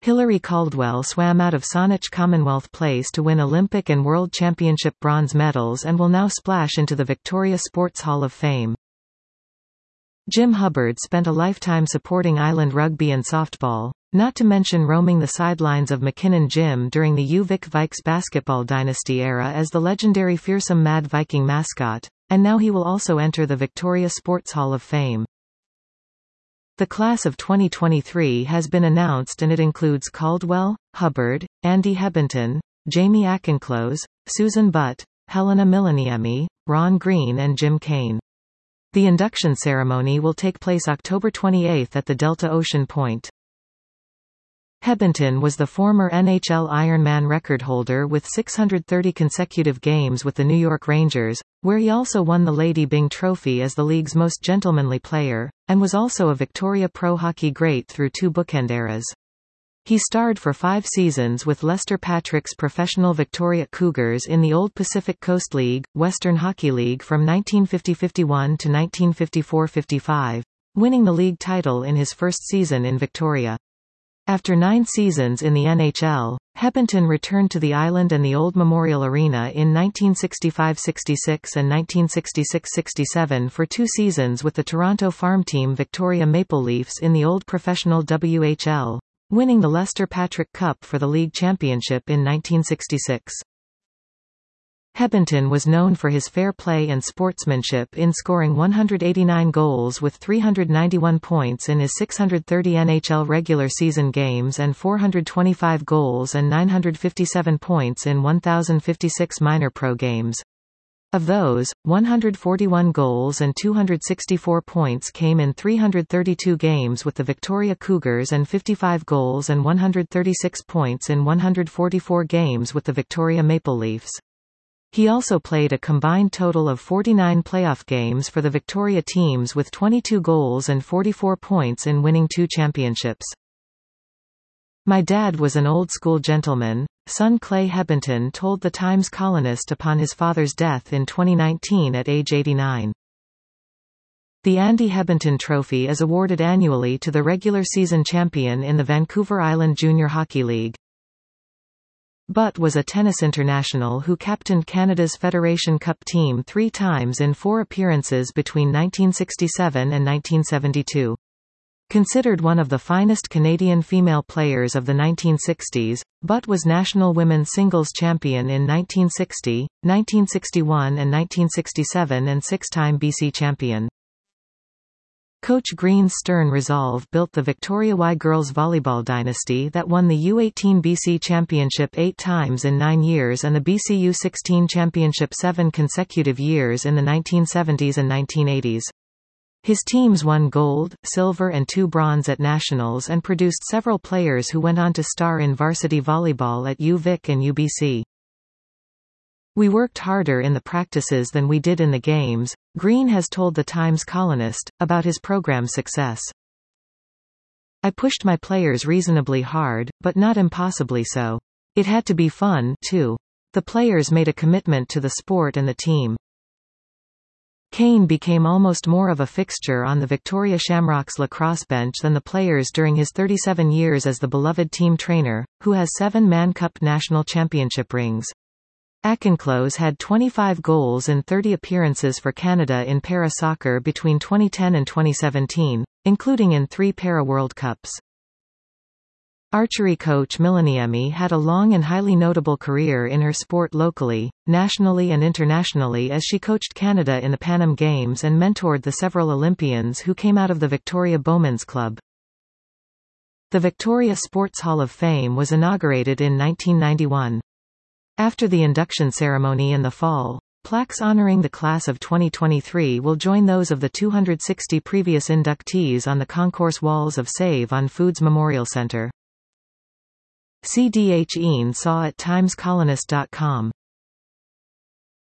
Hilary Caldwell swam out of Saanich Commonwealth Place to win Olympic and World Championship bronze medals and will now splash into the Victoria Sports Hall of Fame. Jim Hubbard spent a lifetime supporting Island rugby and softball, not to mention roaming the sidelines of McKinnon Gym during the UVic Vikes basketball dynasty era as the legendary fearsome Mad Viking mascot, and now he will also enter the Victoria Sports Hall of Fame. The class of 2023 has been announced and it includes Caldwell, Hubbard, Andy Hebbington, Jamie Akenclose, Susan Butt, Helena Milaniemi, Ron Green and Jim Kane. The induction ceremony will take place October 28 at the Delta Ocean Point. Hebbington was the former NHL Ironman record holder with 630 consecutive games with the New York Rangers, where he also won the Lady Byng Trophy as the league's most gentlemanly player, and was also a Victoria Pro Hockey great through two bookend eras. He starred for 5 seasons with Lester Patrick's professional Victoria Cougars in the old Pacific Coast League, Western Hockey League from 1950-51 to 1954-55, winning the league title in his first season in Victoria. After 9 seasons in the NHL, Hebbington returned to the island and the old Memorial Arena in 1965-66 and 1966-67 for 2 seasons with the Toronto farm team Victoria Maple Leafs in the old professional WHL, winning the Lester Patrick Cup for the league championship in 1966. Hebbington was known for his fair play and sportsmanship in scoring 189 goals with 391 points in his 630 NHL regular season games and 425 goals and 957 points in 1,056 minor pro games. Of those, 141 goals and 264 points came in 332 games with the Victoria Cougars and 55 goals and 136 points in 144 games with the Victoria Maple Leafs. He also played a combined total of 49 playoff games for the Victoria teams with 22 goals and 44 points in winning 2 championships. "My dad was an old-school gentleman," son Clay Hebbington told the Times Colonist upon his father's death in 2019 at age 89. The Andy Hebbington Trophy is awarded annually to the regular season champion in the Vancouver Island Junior Hockey League. Butt was a tennis international who captained Canada's Federation Cup team 3 times in 4 appearances between 1967 and 1972. Considered one of the finest Canadian female players of the 1960s, Butt was national women's singles champion in 1960, 1961 and 1967 and 6-time BC champion. Coach Green's stern resolve built the Victoria Y girls volleyball dynasty that won the U18 BC Championship 8 times in 9 years and the BC U16 Championship 7 consecutive years in the 1970s and 1980s. His teams won gold, silver and 2 bronze at nationals and produced several players who went on to star in varsity volleyball at UVic and UBC. "We worked harder in the practices than we did in the games," Green has told the Times Colonist, about his program's success. "I pushed my players reasonably hard, but not impossibly so. It had to be fun, too. The players made a commitment to the sport and the team." Kane became almost more of a fixture on the Victoria Shamrocks lacrosse bench than the players during his 37 years as the beloved team trainer, who has 7 Mann Cup national championship rings. Akenclose had 25 goals in 30 appearances for Canada in para soccer between 2010 and 2017, including in 3 para World Cups. Archery coach Milaniemi had a long and highly notable career in her sport locally, nationally and internationally as she coached Canada in the Pan Am Games and mentored the several Olympians who came out of the Victoria Bowmen's Club. The Victoria Sports Hall of Fame was inaugurated in 1991. After the induction ceremony in the fall, plaques honoring the class of 2023 will join those of the 260 previous inductees on the concourse walls of Save on Foods Memorial Centre. CDH Ian Saw at timescolonist.com